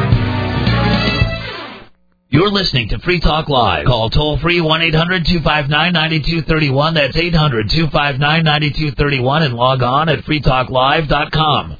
You're listening to Free Talk Live. Call toll-free one eight hundred two five nine nine two three one. That's eight hundred two five nine nine two three one, and log on at free talk live dot com.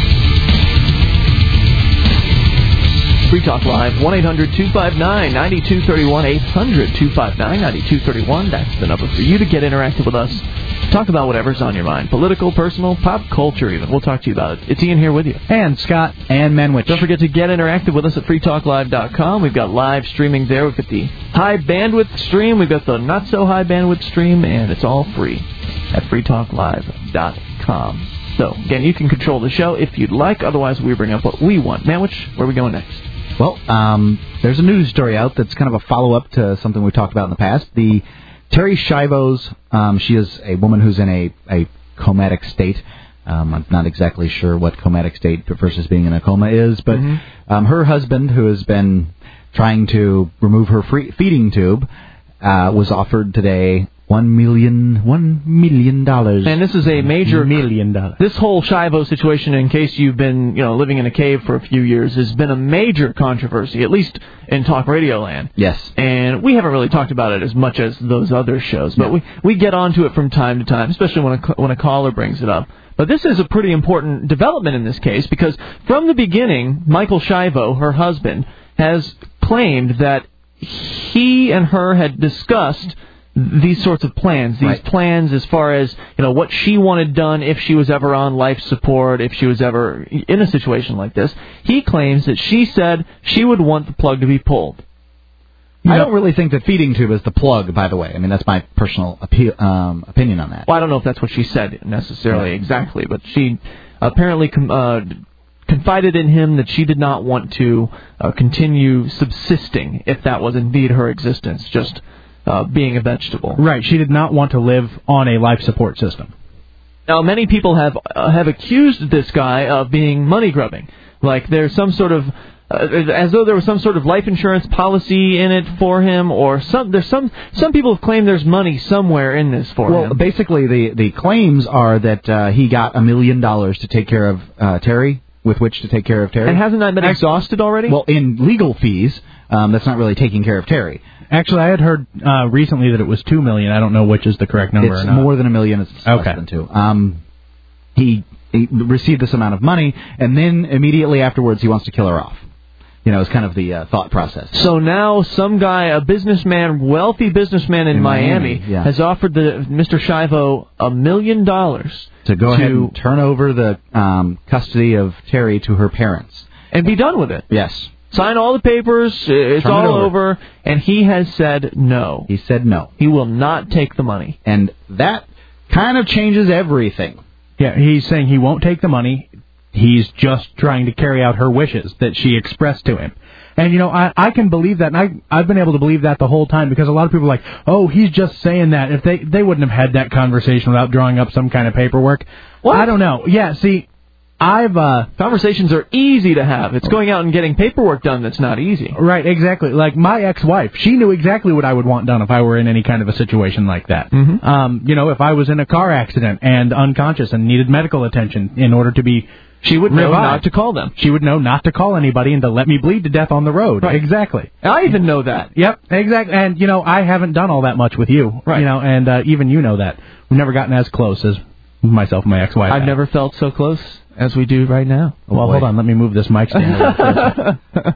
Free Talk Live, one eight hundred two five nine nine two three one, eight hundred two five nine nine two three one. That's the number for you to get interactive with us. Talk about whatever's on your mind. Political, personal, pop culture even. We'll talk to you about it. It's Ian here with you. And Scott. And Manwich. Don't forget to get interactive with us at free talk live dot com. We've got live streaming there. We've got the high bandwidth stream. We've got the not so high bandwidth stream. And it's all free at free talk live dot com. So, again, you can control the show if you'd like. Otherwise, we bring up what we want. Manwich, where are we going next? Well, um, there's a news story out that's kind of a follow-up to something we've talked about in the past. The Terri Schiavo's, um, she is a woman who's in a, a comatic state. Um, I'm not exactly sure what comatic state versus being in a coma is, but mm-hmm. um, her husband, who has been trying to remove her free feeding tube, uh, was offered today One million, one million dollars. And this is a major million dollars. This whole Schiavo situation, in case you've been, you know, living in a cave for a few years, has been a major controversy, at least in talk radio land. Yes. And we haven't really talked about it as much as those other shows, but no. we we get onto it from time to time, especially when a when a caller brings it up. But this is a pretty important development in this case because from the beginning, Michael Schiavo, her husband, has claimed that he and her had discussed these sorts of plans, these right. plans as far as, you know, what she wanted done if she was ever on life support, if she was ever in a situation like this. He claims that she said she would want the plug to be pulled. I don't really think that feeding tube is the plug, by the way. I mean, that's my personal appeal, um, opinion on that. Well, I don't know if that's what she said necessarily yeah. exactly, but she apparently com- uh, confided in him that she did not want to uh, continue subsisting, if that was indeed her existence, just uh, being a vegetable. Right. She did not want to live on a life support system. Now, many people have uh, have accused this guy of being money grubbing. Like there's some sort of uh, as though there was some sort of life insurance policy in it for him, or some. There's some some people have claimed there's money somewhere in this for well, him. Well, basically, the the claims are that uh, he got a million dollars to take care of uh, Terry, with which to take care of Terry. And hasn't that been exhausted already? Well, in legal fees, um, that's not really taking care of Terry. Actually, I had heard uh, recently that it was two million. I don't know which is the correct number. It's or not. more than a million. It's okay. less than two. Um, he, he received this amount of money, and then immediately afterwards, he wants to kill her off. You know, it's kind of the uh, thought process. So now some guy, a businessman, wealthy businessman in, in Miami, Miami yeah. has offered the Mister Schiavo a million dollars to go ahead and turn over the um, custody of Terry to her parents and be done with it. Yes. Sign all the papers, it's Turn all it over. over, and he has said no. He said no. He will not take the money. And that kind of changes everything. Yeah, he's saying he won't take the money. He's just trying to carry out her wishes that she expressed to him. And, you know, I, I can believe that, and I, I've been able to believe that the whole time, because a lot of people are like, oh, he's just saying that. If they, they wouldn't have had that conversation without drawing up some kind of paperwork. What? I don't know. Yeah, see... I've uh conversations are easy to have. It's going out and getting paperwork done that's not easy. Right, exactly. Like my ex-wife, she knew exactly what I would want done if I were in any kind of a situation like that. Mm-hmm. Um, you know, if I was in a car accident and unconscious and needed medical attention in order to be she would revived, know not to call them. She would know not to call anybody and to let me bleed to death on the road. Right. Exactly. I even know that. Yep, exactly. And you know, I haven't done all that much with you. Right. You know, and uh, even you know that. We've never gotten as close as myself and my ex-wife. I've never felt so close as we do right now. Oh, well, boy. Hold on. Let me move this mic stand.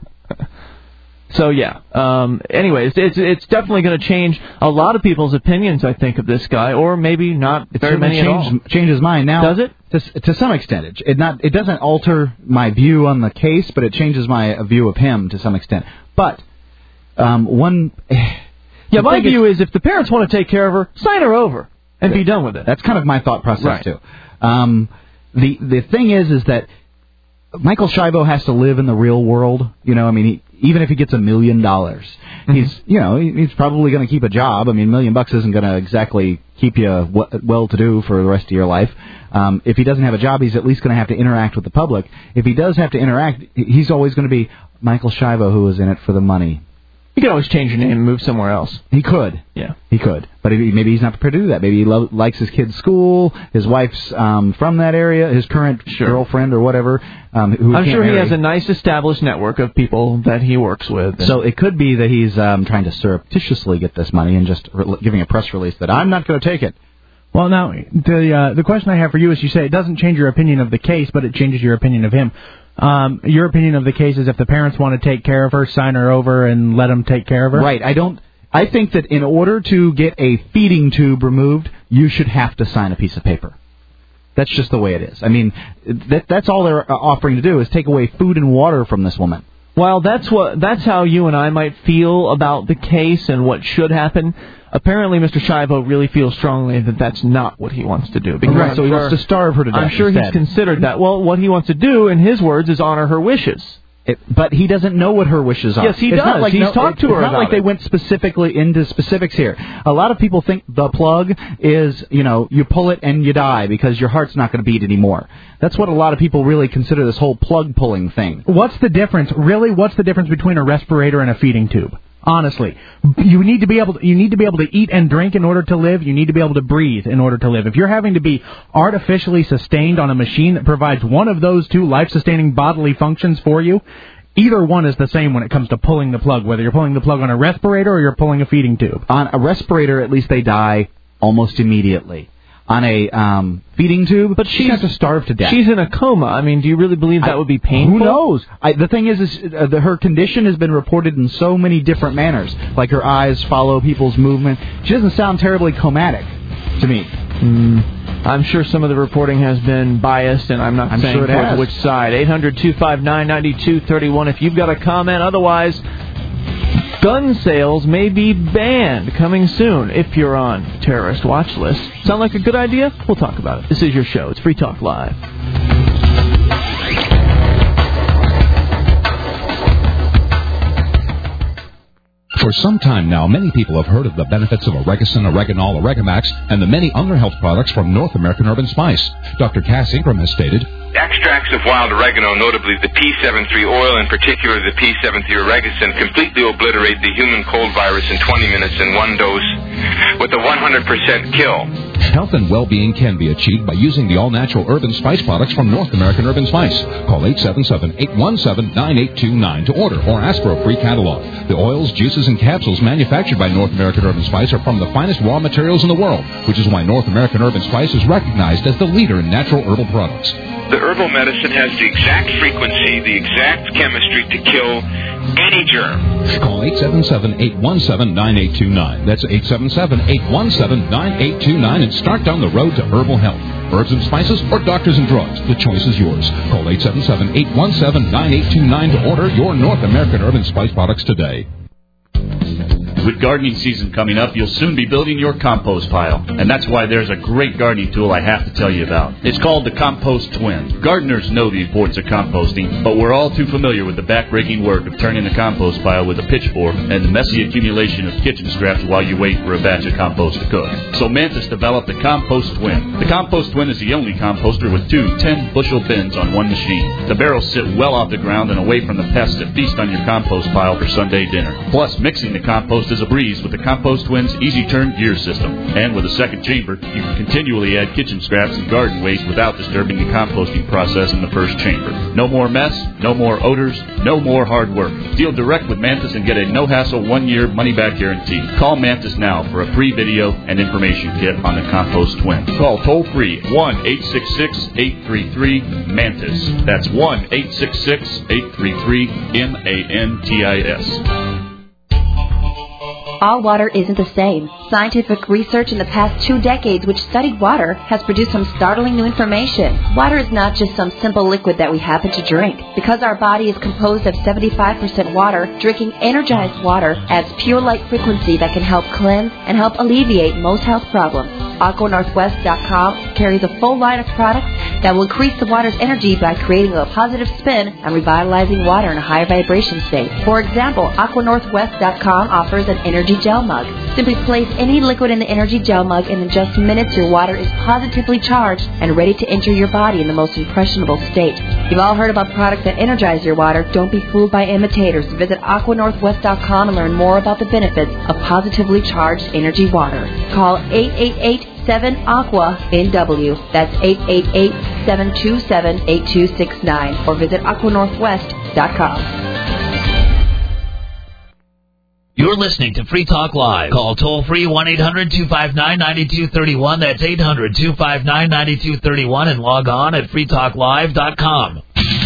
So, yeah. Um, anyways, it's it's definitely going to change a lot of people's opinions, I think, of this guy, or maybe not it very many changes, at all. changes mine. Now, does it? To, to some extent. It, it, not, it doesn't alter my view on the case, but it changes my view of him to some extent. But um, one... Yeah, my view is if the parents want to take care of her, sign her over and be done with it. That's kind of my thought process, right. too. Um, the the thing is, is that Michael Schiavo has to live in the real world. You know, I mean, he, even if he gets a million dollars, he's, you know, he's probably going to keep a job. I mean, a million bucks isn't going to exactly keep you w- well-to-do for the rest of your life. Um, if he doesn't have a job, he's at least going to have to interact with the public. If he does have to interact, he's always going to be Michael Schiavo, who was in it for the money. You could always change your name and move somewhere else. He could. Yeah. He could. But he, maybe he's not prepared to do that. Maybe he lo- likes his kid's school, his wife's um, from that area, his current sure. girlfriend or whatever. Um, who I'm he sure marry. he has a nice established network of people that he works with. So it could be that he's um, trying to surreptitiously get this money and just re- giving a press release that I'm not going to take it. Well, now, the uh, the question I have for you is, you say it doesn't change your opinion of the case, but it changes your opinion of him. Um, your opinion of the case is if the parents want to take care of her, sign her over and let them take care of her? Right. I don't. I think that in order to get a feeding tube removed, you should have to sign a piece of paper. That's just the way it is. I mean, that, that's all they're offering to do is take away food and water from this woman. While that's what that's how you and I might feel about the case and what should happen, apparently Mister Schiavo really feels strongly that that's not what he wants to do. Because right, so he sure, wants to starve her to death. I'm sure instead. he's considered that. Well, what he wants to do, in his words, is honor her wishes. It, but he doesn't know what her wishes are. Yes, he it's does. Not like He's no, talked to it's her not about like it. They went specifically into specifics here. A lot of people think the plug is, you know, you pull it and you die because your heart's not going to beat anymore. That's what a lot of people really consider this whole plug pulling thing. What's the difference? Really, what's the difference between a respirator and a feeding tube? Honestly, you need to be able to, you need to be able to eat and drink in order to live. You need to be able to breathe in order to live. If you're having to be artificially sustained on a machine that provides one of those two life-sustaining bodily functions for you, either one is the same when it comes to pulling the plug, whether you're pulling the plug on a respirator or you're pulling a feeding tube. On a respirator, at least they die almost immediately. On a um, feeding tube, but she's have to starve to death. She's in a coma. I mean, do you really believe that I, would be painful? Who knows? I, the thing is, is uh, the, her condition has been reported in so many different manners. Like her eyes follow people's movement. She doesn't sound terribly comatic to me. Mm, I'm sure some of the reporting has been biased, and I'm not I'm saying sure it towards has. which side. eight hundred two five nine nine two three one if you've got a comment. Otherwise, gun sales may be banned coming soon if you're on terrorist watch list. Sound like a good idea? We'll talk about it. This is your show. It's Free Talk Live. For some time now, many people have heard of the benefits of Oregacin, Oreganol, Oregamax, and the many other health products from North American Herb and Spice. Doctor Cass Ingram has stated, extracts of wild oregano, notably the P seventy-three oil, in particular the P seventy-three Oregacin, completely obliterate the human cold virus in twenty minutes in one dose with a one hundred percent kill. Health and well-being can be achieved by using the all-natural herb and spice products from North American Herb and Spice. Call eight seven seven, eight one seven, nine eight two nine to order or ask for a free catalog. The oils, juices, and capsules manufactured by North American Herb and Spice are from the finest raw materials in the world, which is why North American Herb and Spice is recognized as the leader in natural herbal products. The herbal medicine has the exact frequency, the exact chemistry to kill any germ. Call eight seven seven, eight one seven, nine eight two nine. That's eight seven seven, eight one seven, nine eight two nine and start down the road to herbal health. Herbs and spices or doctors and drugs, the choice is yours. Call eight seven seven, eight one seven, nine eight two nine to order your North American Herb and Spice products today. With gardening season coming up, you'll soon be building your compost pile. And that's why there's a great gardening tool I have to tell you about. It's called the Compost Twin. Gardeners know the importance of composting, but we're all too familiar with the backbreaking work of turning the compost pile with a pitchfork and the messy accumulation of kitchen scraps while you wait for a batch of compost to cook. So Mantis developed the Compost Twin. The Compost Twin is the only composter with two ten-bushel bins on one machine. The barrels sit well off the ground and away from the pests that feast on your compost pile for Sunday dinner. Plus, mixing the compost is a breeze with the Compost Twin's easy turn gear system. And with a second chamber, you can continually add kitchen scraps and garden waste without disturbing the composting process in the first chamber. No more mess, no more odors, no more hard work. Deal direct with Mantis and get a no-hassle one-year money-back guarantee. Call Mantis now for a free video and information kit on the Compost Twin. Call toll-free one eight six six, eight three three, MANTIS. That's one eight six six, eight three three, M A N T I S. All water isn't the same. Scientific research in the past two decades which studied water has produced some startling new information. Water is not just some simple liquid that we happen to drink. Because our body is composed of seventy-five percent water, drinking energized water adds pure light frequency that can help cleanse and help alleviate most health problems. Aqua Northwest dot com carries a full line of products that will increase the water's energy by creating a positive spin and revitalizing water in a high vibration state. For example, Aqua Northwest dot com offers an energy gel mug. Simply place any liquid in the energy gel mug and in just minutes your water is positively charged and ready to enter your body in the most impressionable state. You've all heard about products that energize your water. Don't be fooled by imitators. Visit Aqua Northwest dot com and learn more about the benefits of positively charged energy water. Call eight eight eight, seven, aqua N W. That's eight eight eight, seven two seven, eight two six nine or visit Aqua Northwest dot com. You're listening to Free Talk Live. Call toll-free one eight hundred, two five nine, nine two three one. That's eight hundred, two five nine, nine two three one and log on at free talk live dot com.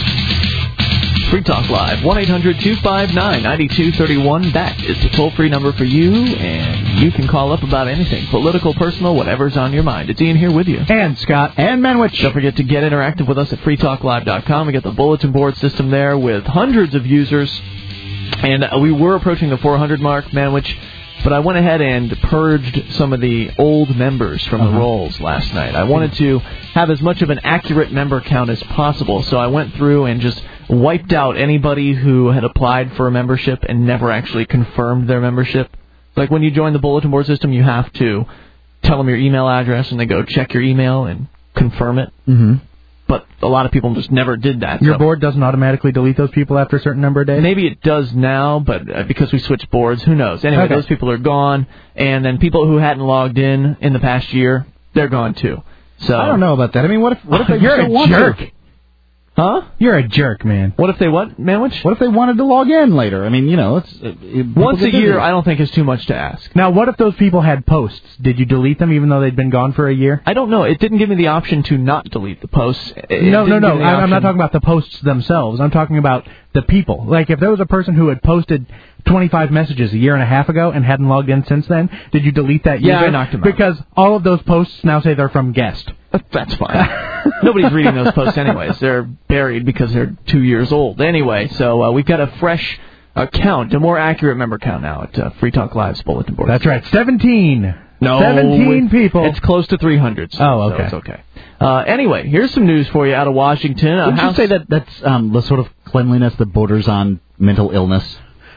Free Talk Live, one eight hundred, two five nine, nine two three one. That is the toll-free number for you, and you can call up about anything, political, personal, whatever's on your mind. It's Ian here with you. And Scott. And Manwich. Don't forget to get interactive with us at free talk live dot com. We got the bulletin board system there with hundreds of users. And we were approaching the four hundred mark, Manwich, but I went ahead and purged some of the old members from uh-huh. the rolls last night. I wanted to have as much of an accurate member count as possible, so I went through and just wiped out anybody who had applied for a membership and never actually confirmed their membership. Like when you join the bulletin board system, you have to tell them your email address, and they go check your email and confirm it. Mm-hmm. But a lot of people just never did that. Your so. board doesn't automatically delete those people after a certain number of days? Maybe it does now, but uh, because we switched boards, who knows? Anyway, okay. Those people are gone, and then people who hadn't logged in in the past year, they're gone too. So I don't know about that. I mean, what if what if they You're still a want jerk. to? Huh? You're a jerk, man. What if they what, Manwich? What if they wanted to log in later? I mean, you know, it's it, once a year. I don't think is too much to ask. Now, what if those people had posts? Did you delete them even though they'd been gone for a year? I don't know. It didn't give me the option to not delete the posts. It no, no, no. I'm I'm not talking about the posts themselves. I'm talking about the people. Like, if there was a person who had posted twenty-five messages a year and a half ago and hadn't logged in since then, did you delete that user? Yeah, I knocked him out. Because all of those posts now say they're from guest. That's fine. Nobody's reading those posts anyways. They're buried because they're two years old. Anyway, so uh, we've got a fresh uh, count, a more accurate member count now at uh, Free Talk Live's bulletin board. That's right, seventeen. No, seventeen it, people. It's close to three hundred. So, oh, okay. So it's okay. Uh, anyway, here's some news for you out of Washington. Would you say that that's um, the sort of cleanliness that borders on mental illness?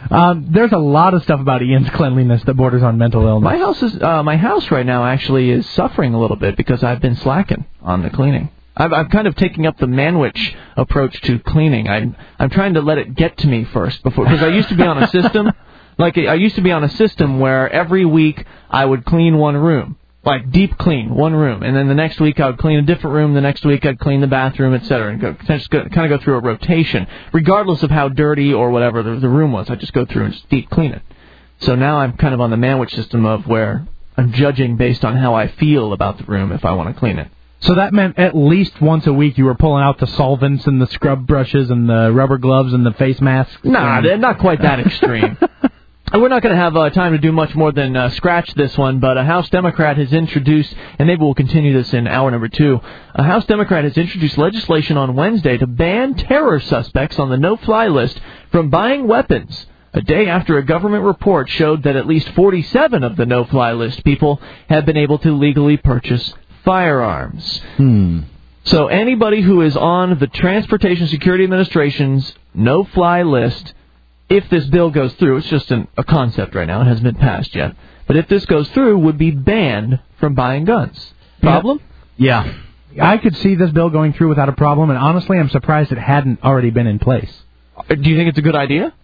Um, there's a lot of stuff about Ian's cleanliness that borders on mental illness. My house is uh, my house right now actually is suffering a little bit because I've been slacking on the cleaning. I've, I'm kind of taking up the Manwich approach to cleaning. I'm I'm trying to let it get to me first before because I used to be on a system like I used to be on a system where every week I would clean one room. Like deep clean one room, and then the next week I would clean a different room. The next week I'd clean the bathroom, et cetera, and go, just go, kind of go through a rotation, regardless of how dirty or whatever the, the room was. I just go through and just deep clean it. So now I'm kind of on the Manwich system of where I'm judging based on how I feel about the room if I want to clean it. So that meant at least once a week you were pulling out the solvents and the scrub brushes and the rubber gloves and the face masks. Nah, and... not quite that extreme. We're not going to have uh, time to do much more than uh, scratch this one, but a House Democrat has introduced, and maybe we'll continue this in hour number two, a House Democrat has introduced legislation on Wednesday to ban terror suspects on the no-fly list from buying weapons, a day after a government report showed that at least forty-seven of the no-fly list people have been able to legally purchase firearms. Hmm. So anybody who is on the Transportation Security Administration's no-fly list, if this bill goes through, it's just an, a concept right now, it hasn't been passed yet, but if this goes through, would be banned from buying guns. Problem? Yeah. I could see this bill going through without a problem, and honestly, I'm surprised it hadn't already been in place. Do you think it's a good idea?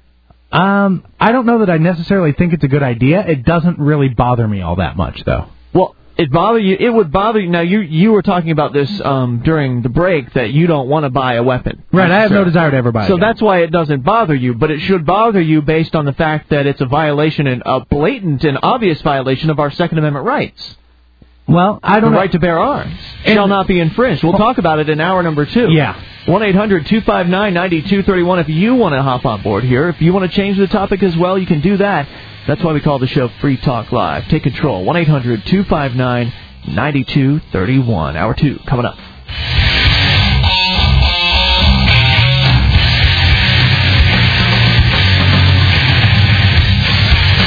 Um, I don't know that I necessarily think it's a good idea. It doesn't really bother me all that much, though. Well, it bother you. It would bother you. Now, you you were talking about this um, during the break that you don't want to buy a weapon. Right, I have no desire to ever buy a So gun. that's why it doesn't bother you, but it should bother you based on the fact that it's a violation, and a blatant and obvious violation of our Second Amendment rights. Well, I don't the know. right to bear arms shall not be infringed. We'll talk about it in hour number two. Yeah. one eight hundred two five nine nine two three one if you want to hop on board here. If you want to change the topic as well, you can do that. That's why we call the show Free Talk Live. Take control. one eight hundred two five nine nine two three one. Hour two coming up.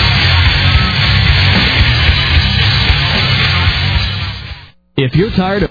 If you're tired of